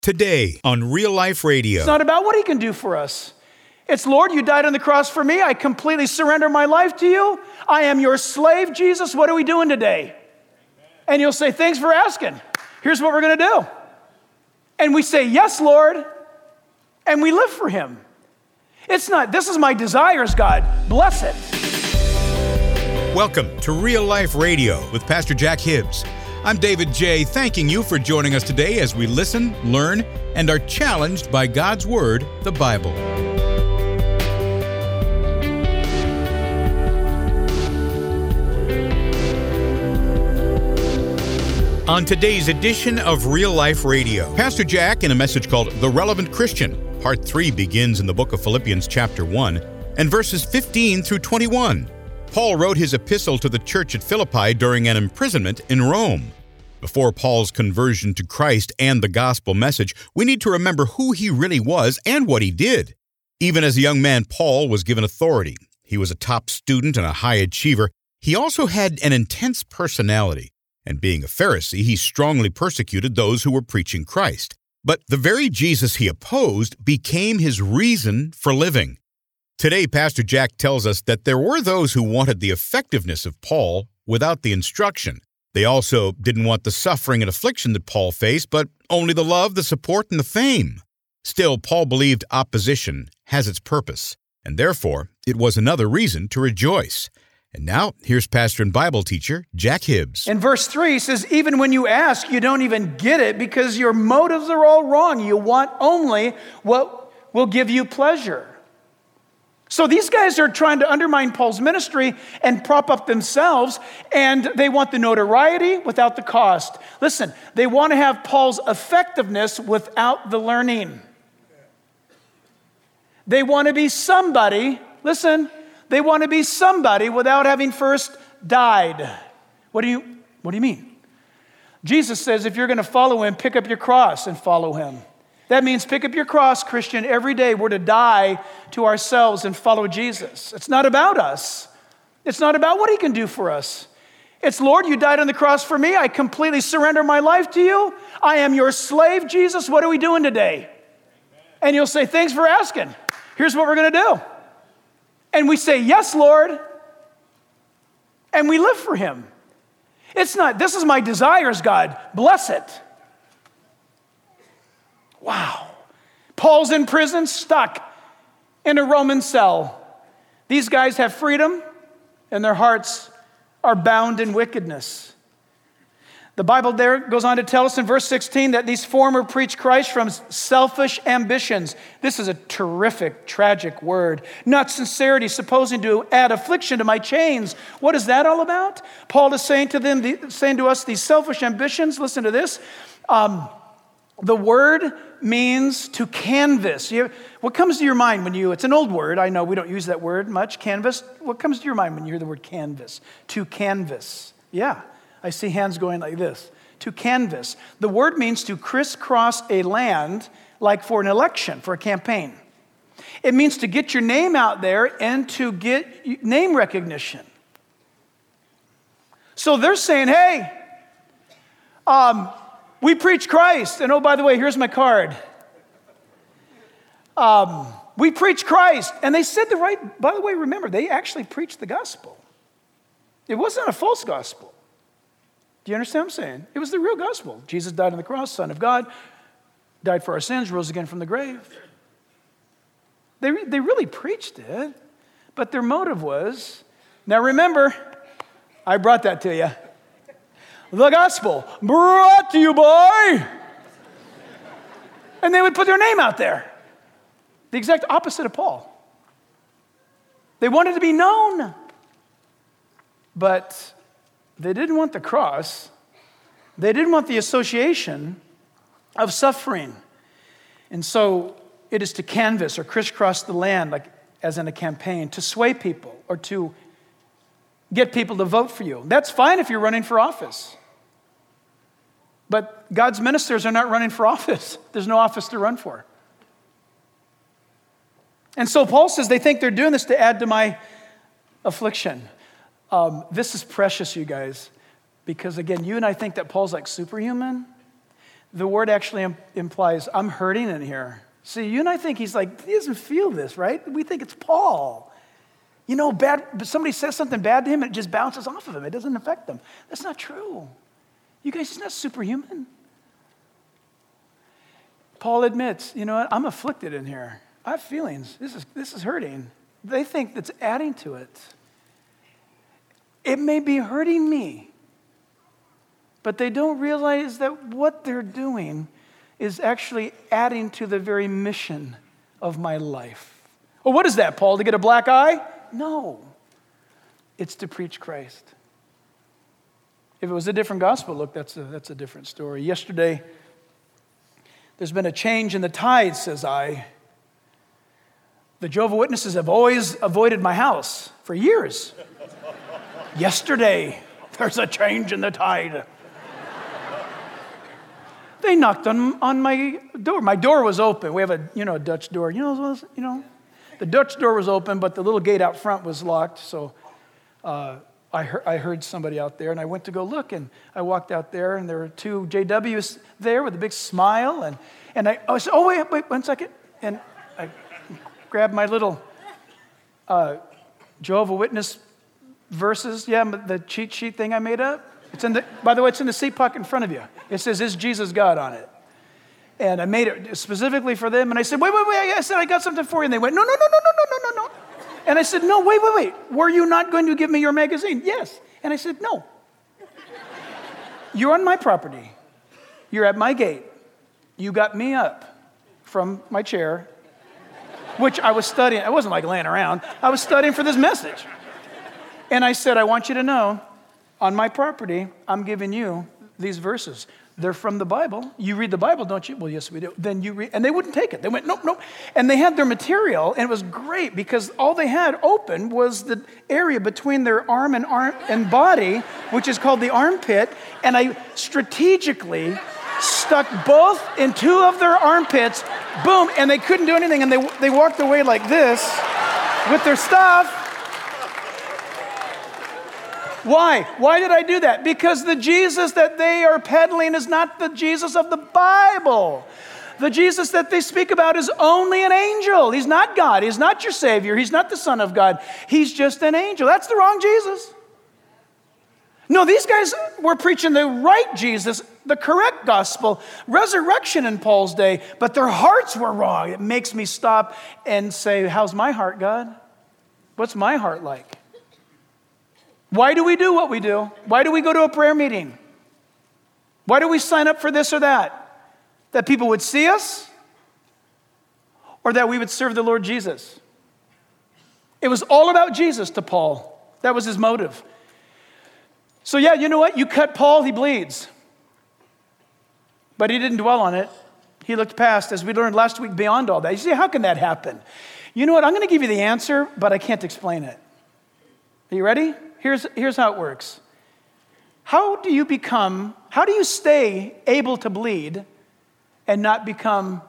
Today on Real Life Radio. It's not about what he can do for us. It's, Lord, you died on the cross for me. I completely surrender my life to you. I am your slave, Jesus. What are we doing today? And you'll say, thanks for asking. Here's what we're going to do. And we say, yes, Lord. And we live for him. It's not, this is my desires, God. Bless it. Welcome to Real Life Radio with Pastor Jack Hibbs. I'm David J., thanking you for joining us today as we listen, learn, and are challenged by God's Word, the Bible. On today's edition of Real Life Radio, Pastor Jack, in a message called The Relevant Christian, Part 3 begins in the book of Philippians chapter 1 and verses 15 through 21. Paul wrote his epistle to the church at Philippi during an imprisonment in Rome. Before Paul's conversion to Christ and the gospel message, we need to remember who he really was and what he did. Even as a young man, Paul was given authority. He was a top student and a high achiever. He also had an intense personality. And being a Pharisee, he strongly persecuted those who were preaching Christ. But the very Jesus he opposed became his reason for living. Today, Pastor Jack tells us that there were those who wanted the effectiveness of Paul without the instruction. They also didn't want the suffering and affliction that Paul faced, but only the love, the support, and the fame. Still, Paul believed opposition has its purpose, and therefore, it was another reason to rejoice. And now, here's pastor and Bible teacher, Jack Hibbs. In verse 3, he says, even when you ask, you don't even get it because your motives are all wrong. You want only what will give you pleasure. So these guys are trying to undermine Paul's ministry and prop up themselves, and they want the notoriety without the cost. Listen, they want to have Paul's effectiveness without the learning. They want to be somebody, listen, they want to be somebody without having first died. What do you mean? Jesus says if you're going to follow him, pick up your cross and follow him. That means pick up your cross, Christian. Every day we're to die to ourselves and follow Jesus. It's not about us. It's not about what he can do for us. It's, Lord, you died on the cross for me. I completely surrender my life to you. I am your slave, Jesus. What are we doing today? And you'll say, thanks for asking. Here's what we're going to do. And we say, yes, Lord. And we live for him. It's not, this is my desires, God. Bless it. Wow. Paul's in prison, stuck in a Roman cell. These guys have freedom, and their hearts are bound in wickedness. The Bible there goes on to tell us in verse 16 that these former preach Christ from selfish ambitions. This is a terrific, tragic word. Not sincerity, supposing to add affliction to my chains. What is that all about? Paul is saying to us, these selfish ambitions, listen to this. The word means to canvas. What comes to your mind when it's an old word. I know we don't use that word much, canvas. What comes to your mind when you hear the word canvas? To canvas. Yeah, I see hands going like this. To canvas. The word means to crisscross a land, like for an election, for a campaign. It means to get your name out there and to get name recognition. So they're saying, hey, we preach Christ. And oh, by the way, here's my card. We preach Christ. And they said by the way, remember, they actually preached the gospel. It wasn't a false gospel. Do you understand what I'm saying? It was the real gospel. Jesus died on the cross, Son of God, died for our sins, rose again from the grave. They really preached it, but their motive was, now remember, I brought that to you. The gospel brought to you by, and they would put their name out there. The exact opposite of Paul. They wanted to be known, but they didn't want the cross. They didn't want the association of suffering. And so it is to canvass or crisscross the land, like as in a campaign, to sway people or to get people to vote for you. That's fine if you're running for office. But God's ministers are not running for office. There's no office to run for. And so Paul says they think they're doing this to add to my affliction. This is precious, you guys, because again, you and I think that Paul's like superhuman. The word actually implies, I'm hurting in here. See, you and I think he's like, he doesn't feel this, right? We think it's Paul. You know, somebody says something bad to him, and it just bounces off of him. It doesn't affect them. That's not true. You guys, he's not superhuman. Paul admits, you know what? I'm afflicted in here. I have feelings. This is hurting. They think that's adding to it. It may be hurting me, but they don't realize that what they're doing is actually adding to the very mission of my life. Well, what is that, Paul? To get a black eye? No. It's to preach Christ. If it was a different gospel, look, that's a different story. Yesterday, there's been a change in the tide, says I. The Jehovah's Witnesses have always avoided my house for years. Yesterday, there's a change in the tide. They knocked on my door. My door was open. We have a Dutch door. The Dutch door was open, but the little gate out front was locked. So I heard somebody out there, and I went to go look, and I walked out there, and there were two JWs there with a big smile, and I said, oh, wait 1 second. And I grabbed my little Jehovah's Witness verses, the cheat sheet thing I made up. By the way, it's in the seat pocket in front of you. It says, "Is Jesus God?" on it. And I made it specifically for them. And I said, wait. I said, I got something for you. And they went, no. And I said, no, wait. Were you not going to give me your magazine? Yes. And I said, no. You're on my property. You're at my gate. You got me up from my chair, which I was studying. I wasn't like laying around. I was studying for this message. And I said, I want you to know, on my property, I'm giving you these verses. They're from the Bible. You read the Bible, don't you? Well, yes, we do. Then you read, and they wouldn't take it. They went, nope. And they had their material, and it was great because all they had open was the area between their arm and body, which is called the armpit. And I strategically stuck both in two of their armpits, boom, and they couldn't do anything. And they walked away like this with their stuff. Why? Why did I do that? Because the Jesus that they are peddling is not the Jesus of the Bible. The Jesus that they speak about is only an angel. He's not God. He's not your Savior. He's not the Son of God. He's just an angel. That's the wrong Jesus. No, these guys were preaching the right Jesus, the correct gospel, resurrection in Paul's day, but their hearts were wrong. It makes me stop and say, how's my heart, God? What's my heart like? Why do we do what we do? Why do we go to a prayer meeting? Why do we sign up for this or that? That people would see us? Or that we would serve the Lord Jesus? It was all about Jesus to Paul. That was his motive. So yeah, you know what? You cut Paul, he bleeds. But he didn't dwell on it. He looked past, as we learned last week, beyond all that. You see, how can that happen? You know what? I'm going to give you the answer, but I can't explain it. Are you ready? Here's how it works. How do you stay able to bleed and not become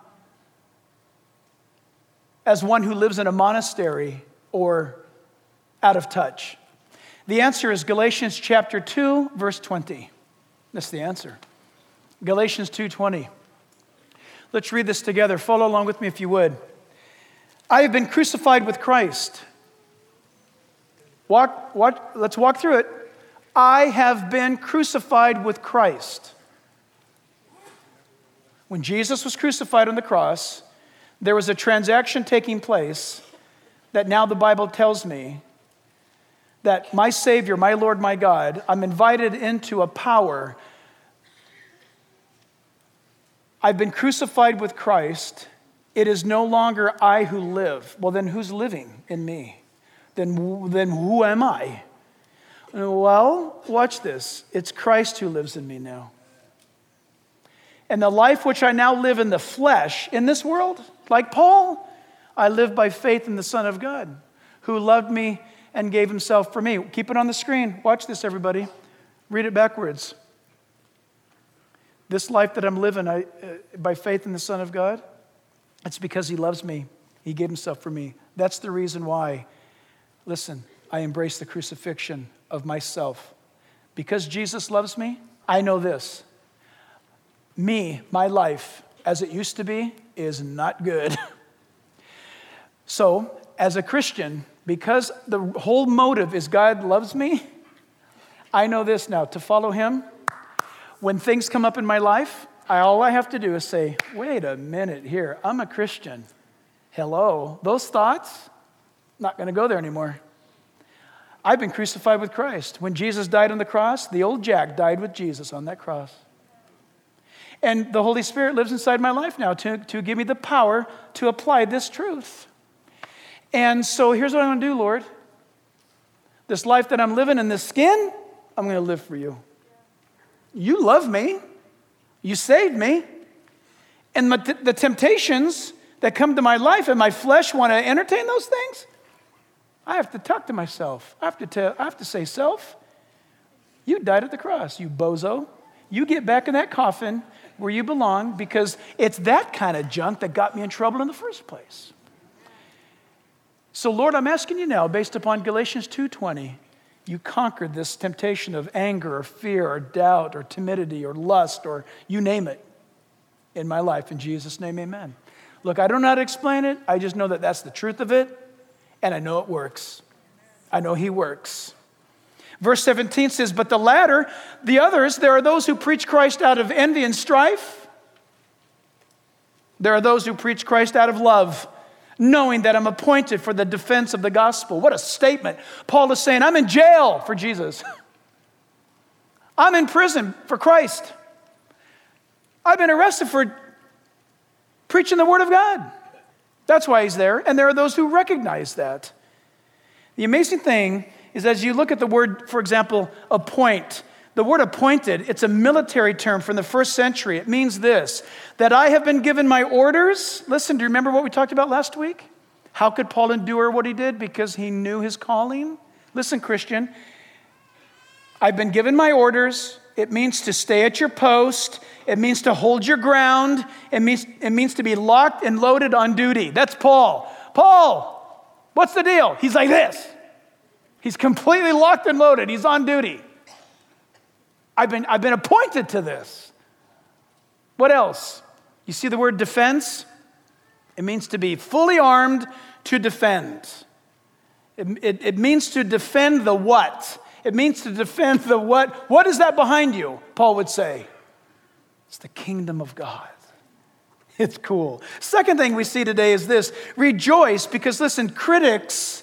as one who lives in a monastery or out of touch? The answer is Galatians chapter 2, verse 20. That's the answer. Galatians 2:20. Let's read this together. Follow along with me if you would. I have been crucified with Christ. Let's walk through it. I have been crucified with Christ. When Jesus was crucified on the cross, there was a transaction taking place that now the Bible tells me that my Savior, my Lord, my God, I'm invited into a power. I've been crucified with Christ. It is no longer I who live. Well, then who's living in me? Then who am I? Well, watch this. It's Christ who lives in me now. And the life which I now live in the flesh, in this world, like Paul, I live by faith in the Son of God, who loved me and gave himself for me. Keep it on the screen. Watch this, everybody. Read it backwards. This life that I'm living by faith in the Son of God, it's because he loves me. He gave himself for me. That's the reason why. Listen, I embrace the crucifixion of myself. Because Jesus loves me, I know this. my life, as it used to be, is not good. So, as a Christian, because the whole motive is God loves me, I know this now, to follow him, when things come up in my life, all I have to do is say, wait a minute here, I'm a Christian. Hello, those thoughts, not going to go there anymore. I've been crucified with Christ. When Jesus died on the cross, the old Jack died with Jesus on that cross. And the Holy Spirit lives inside my life now to give me the power to apply this truth. And so here's what I'm going to do, Lord. This life that I'm living in this skin, I'm going to live for you. You love me. You saved me. And the temptations that come to my life and my flesh want to entertain those things, I have to talk to myself. I have to say, self, you died at the cross, you bozo. You get back in that coffin where you belong, because it's that kind of junk that got me in trouble in the first place. So, Lord, I'm asking you now, based upon Galatians 2:20, you conquered this temptation of anger or fear or doubt or timidity or lust or you name it in my life. In Jesus' name, amen. Look, I don't know how to explain it. I just know that that's the truth of it, and I know it works. I know he works. Verse 17 says, but the latter, the others, there are those who preach Christ out of envy and strife. There are those who preach Christ out of love, knowing that I'm appointed for the defense of the gospel. What a statement. Paul is saying, I'm in jail for Jesus. I'm in prison for Christ. I've been arrested for preaching the word of God. That's why he's there. And there are those who recognize that. The amazing thing is, as you look at the word, for example, appoint, the word appointed, it's a military term from the first century. It means this, that I have been given my orders. Listen, do you remember what we talked about last week? How could Paul endure what he did? Because he knew his calling. Listen, Christian, I've been given my orders. It means to stay at your post. It means to hold your ground. It means to be locked and loaded on duty. That's Paul. Paul, what's the deal? He's like this. He's completely locked and loaded. He's on duty. I've been appointed to this. What else? You see the word defense? It means to be fully armed to defend. It means to defend the what? It means to defend the what? What is that behind you? Paul would say, it's the kingdom of God. It's cool. Second thing we see today is this: rejoice, because listen, critics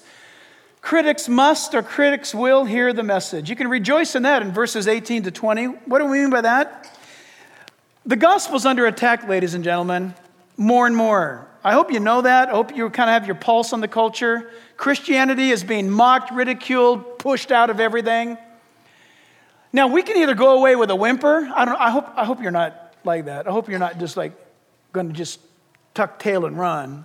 must or critics will hear the message. You can rejoice in that in verses 18 to 20. What do we mean by that? The gospel's under attack, ladies and gentlemen, more and more. I hope you know that. I hope you kind of have your pulse on the culture. Christianity is being mocked, ridiculed, pushed out of everything. Now, we can either go away with a whimper. I hope you're not like that. I hope you're not just like going to just tuck tail and run.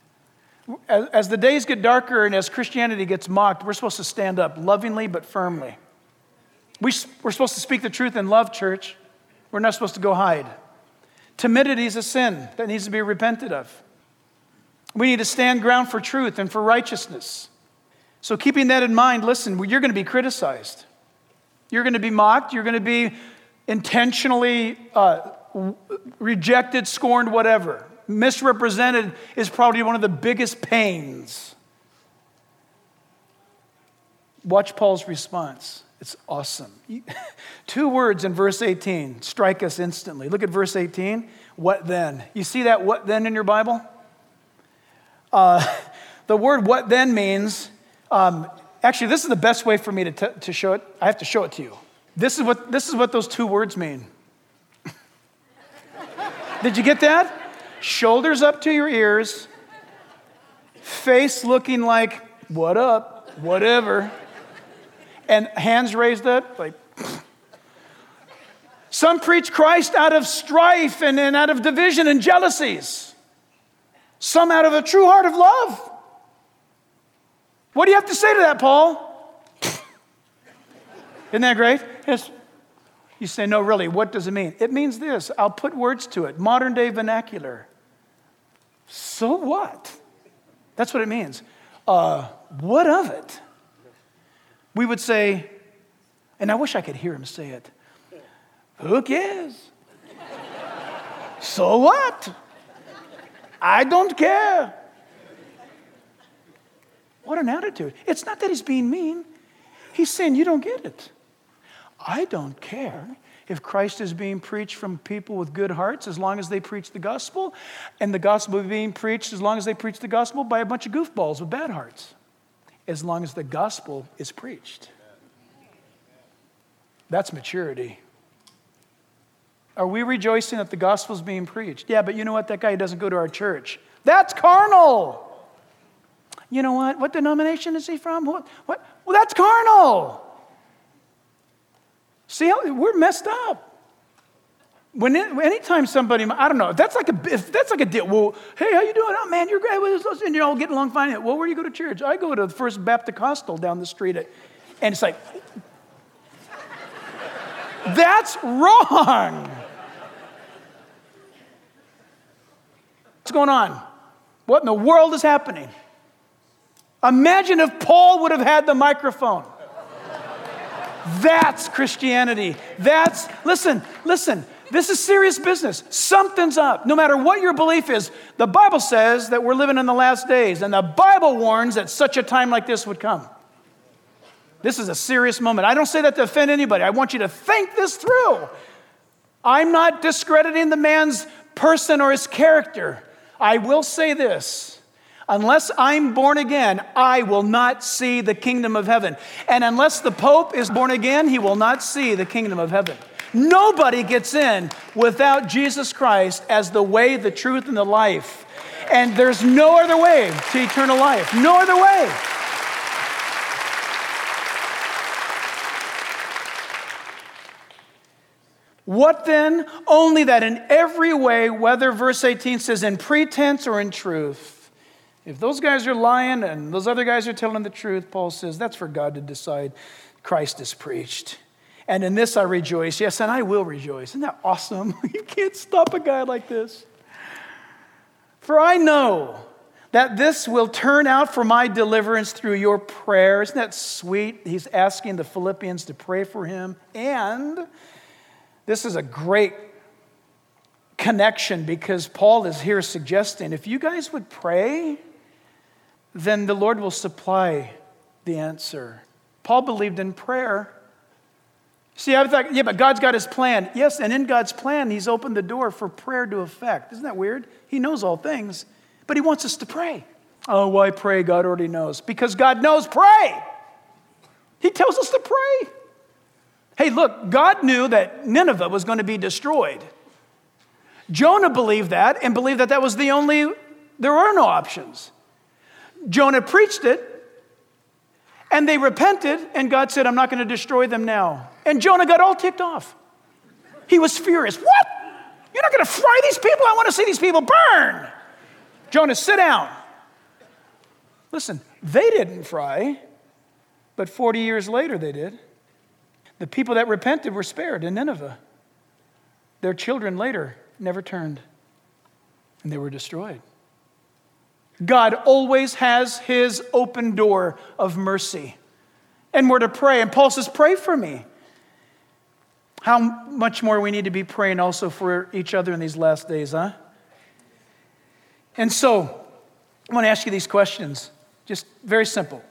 As the days get darker and as Christianity gets mocked, we're supposed to stand up lovingly but firmly. We're supposed to speak the truth in love, church. We're not supposed to go hide. Timidity is a sin that needs to be repented of. We need to stand ground for truth and for righteousness. So keeping that in mind, listen, you're going to be criticized. You're going to be mocked. You're going to be intentionally rejected, scorned, whatever. Misrepresented is probably one of the biggest pains. Watch Paul's response. It's awesome. 2 words in verse 18 strike us instantly. Look at verse 18. What then? You see that what then in your Bible? The word what then means, actually this is the best way for me to show it. I have to show it to you. This is what those 2 words mean. Did you get that? Shoulders up to your ears, face looking like, what up, whatever, and hands raised up like. Some preach Christ out of strife and out of division and jealousies. Some out of a true heart of love. What do you have to say to that, Paul? Isn't that great? Yes. You say, no, really, what does it mean? It means this. I'll put words to it. Modern day vernacular. So what? That's what it means. What of it? We would say, and I wish I could hear him say it, who cares? So what? I don't care. What an attitude. It's not that he's being mean. He's saying, you don't get it. I don't care if Christ is being preached from people with good hearts as long as they preach the gospel, and the gospel is being preached as long as they preach the gospel by a bunch of goofballs with bad hearts. As long as the gospel is preached. That's maturity. Are we rejoicing that the gospel is being preached? Yeah, but you know what? That guy doesn't go to our church. That's carnal. You know what? What denomination is he from? What? Well, that's carnal. See how we're messed up. Anytime somebody, I don't know, if that's like a deal. Well, hey, how you doing? Oh man, you're great. And you're all getting along fine. Well, where do you go to church? I go to the First Baptist Costal down the street, and it's like, that's wrong. What's going on? What in the world is happening? Imagine if Paul would have had the microphone. That's Christianity. Listen, this is serious business. Something's up. No matter what your belief is, the Bible says that we're living in the last days, and the Bible warns that such a time like this would come. This is a serious moment. I don't say that to offend anybody. I want you to think this through. I'm not discrediting the man's person or his character. I will say this. Unless I'm born again, I will not see the kingdom of heaven. And unless the Pope is born again, he will not see the kingdom of heaven. Nobody gets in without Jesus Christ as the way, the truth, and the life. And there's no other way to eternal life. No other way. What then? Only that in every way, whether verse 18 says in pretense or in truth, if those guys are lying and those other guys are telling the truth, Paul says, that's for God to decide. Christ is preached. And in this I rejoice. Yes, and I will rejoice. Isn't that awesome? You can't stop a guy like this. For I know that this will turn out for my deliverance through your prayer. Isn't that sweet? He's asking the Philippians to pray for him. And this is a great connection because Paul is here suggesting if you guys would pray, then the Lord will supply the answer. Paul believed in prayer. See, I thought, yeah, but God's got his plan. Yes, and in God's plan, he's opened the door for prayer to effect. Isn't that weird? He knows all things, but he wants us to pray. Oh, why pray? God already knows. Because God knows, pray. He tells us to pray. Hey, look, God knew that Nineveh was going to be destroyed. Jonah believed that and believed that that was there were no options. Jonah preached it, and they repented, and God said, I'm not going to destroy them now. And Jonah got all ticked off. He was furious. What? You're not going to fry these people? I want to see these people burn. Jonah, sit down. Listen, they didn't fry, but 40 years later they did. The people that repented were spared in Nineveh. Their children later never turned, and they were destroyed. God always has his open door of mercy. And we're to pray. And Paul says, pray for me. How much more we need to be praying also for each other in these last days, huh? And so, I want to ask you these questions. Just very simple.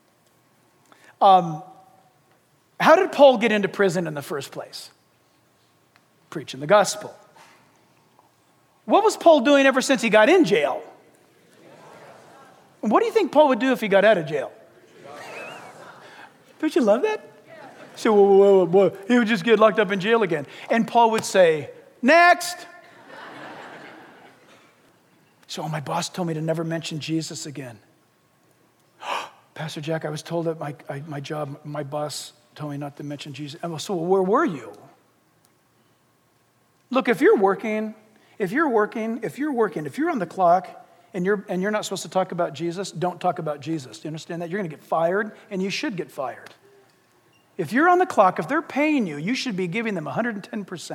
How did Paul get into prison in the first place? Preaching the gospel. What was Paul doing ever since he got in jail? What do you think Paul would do if he got out of jail? Don't you love that? So, whoa, he would just get locked up in jail again. And Paul would say, next. So my boss told me to never mention Jesus again. Pastor Jack, I was told that my boss told me not to mention Jesus. So where were you? Look, if you're on the clock, and you're not supposed to talk about Jesus, don't talk about Jesus. Do you understand that? You're going to get fired, and you should get fired. If you're on the clock, if they're paying you, you should be giving them 110%.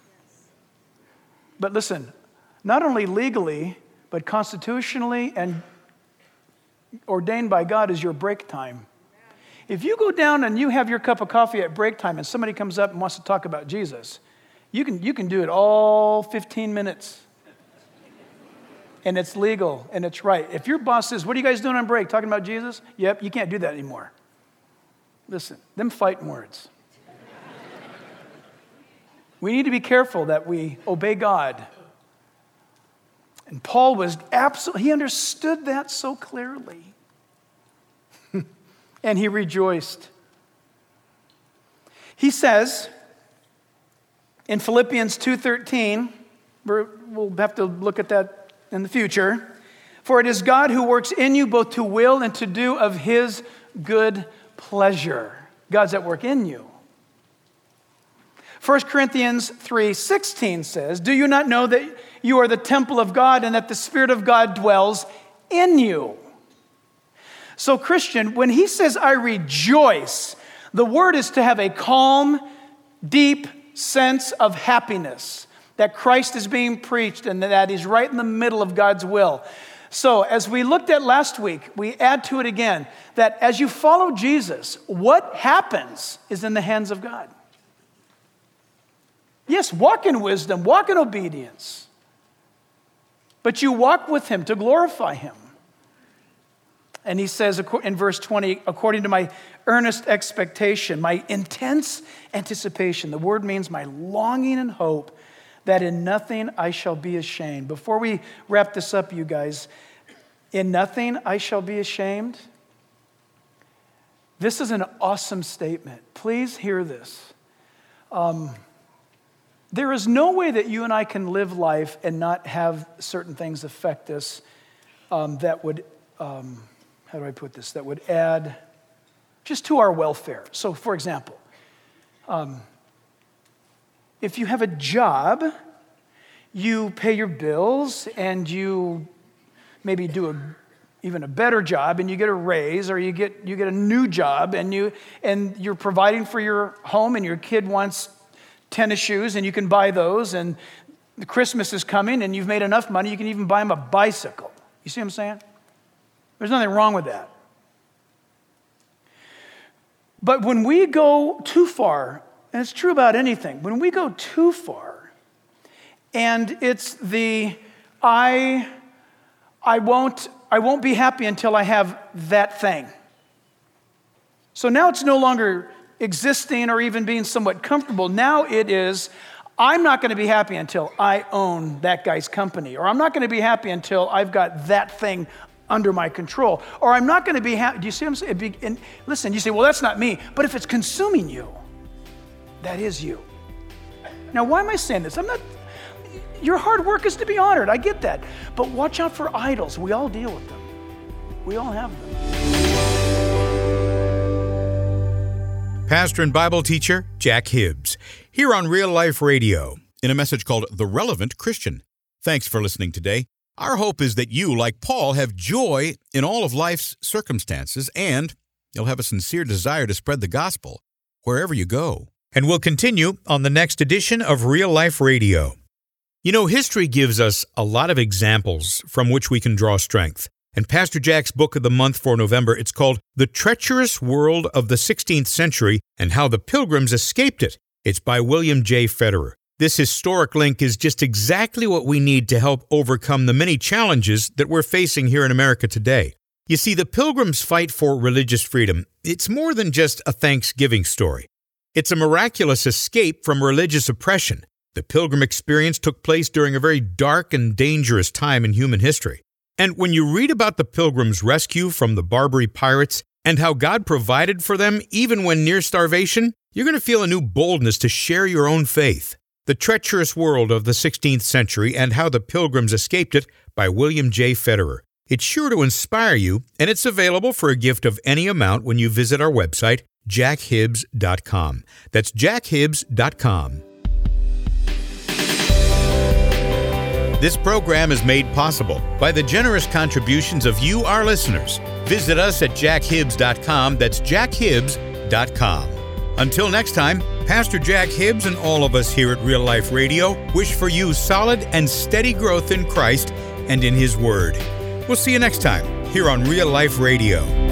But listen, not only legally, but constitutionally and ordained by God is your break time. If you go down and you have your cup of coffee at break time and somebody comes up and wants to talk about Jesus, You can do it all 15 minutes. And it's legal, and it's right. If your boss says, what are you guys doing on break? Talking about Jesus? Yep, you can't do that anymore. Listen, them fighting words. We need to be careful that we obey God. And Paul was he understood that so clearly. And he rejoiced. He says in Philippians 2:13, we'll have to look at that in the future, for it is God who works in you both to will and to do of his good pleasure. God's at work in you. 1 Corinthians 3:16 says, do you not know that you are the temple of God and that the Spirit of God dwells in you? So Christian, when he says, I rejoice, the word is to have a calm, deep sense of happiness that Christ is being preached and that he's right in the middle of God's will. So as we looked at last week, we add to it again that as you follow Jesus, what happens is in the hands of God. Yes, walk in wisdom, walk in obedience, but you walk with him to glorify him. And he says in verse 20, according to my earnest expectation, my intense anticipation, the word means my longing and hope, that in nothing I shall be ashamed. Before we wrap this up, you guys, in nothing I shall be ashamed. This is an awesome statement. Please hear this. There is no way that you and I can live life and not have certain things affect us that would, how do I put this, that would add just to our welfare. So for example, if you have a job, you pay your bills and you maybe do even a better job and you get a raise, or you get a new job and you're providing for your home and your kid wants tennis shoes and you can buy those, and Christmas is coming and you've made enough money you can even buy them a bicycle. You see what I'm saying? There's nothing wrong with that. But when we go too far, and it's true about anything, when we go too far, and it's I won't be happy until I have that thing. So now it's no longer existing or even being somewhat comfortable. Now it is, I'm not going to be happy until I own that guy's company, or I'm not going to be happy until I've got that thing under my control, or I'm not going to be happy. Do you see what I'm saying? And listen, you say, well, that's not me. But if it's consuming you, that is you. Now, why am I saying this? Your hard work is to be honored. I get that. But watch out for idols. We all deal with them. We all have them. Pastor and Bible teacher Jack Hibbs, here on Real Life Radio, in a message called The Relevant Christian. Thanks for listening today. Our hope is that you, like Paul, have joy in all of life's circumstances, and you'll have a sincere desire to spread the gospel wherever you go. And we'll continue on the next edition of Real Life Radio. You know, history gives us a lot of examples from which we can draw strength. And Pastor Jack's book of the month for November, it's called The Treacherous World of the 16th Century and How the Pilgrims Escaped It. It's by William J. Federer. This historic link is just exactly what we need to help overcome the many challenges that we're facing here in America today. You see, the Pilgrims' fight for religious freedom, it's more than just a Thanksgiving story. It's a miraculous escape from religious oppression. The Pilgrim experience took place during a very dark and dangerous time in human history. And when you read about the Pilgrims' rescue from the Barbary pirates and how God provided for them even when near starvation, you're going to feel a new boldness to share your own faith. The Treacherous World of the 16th Century and How the Pilgrims Escaped It by William J. Federer. It's sure to inspire you, and it's available for a gift of any amount when you visit our website, jackhibbs.com. That's jackhibbs.com. This program is made possible by the generous contributions of you, our listeners. Visit us at jackhibbs.com. That's jackhibbs.com. Until next time, Pastor Jack Hibbs and all of us here at Real Life Radio wish for you solid and steady growth in Christ and in His Word. We'll see you next time here on Real Life Radio.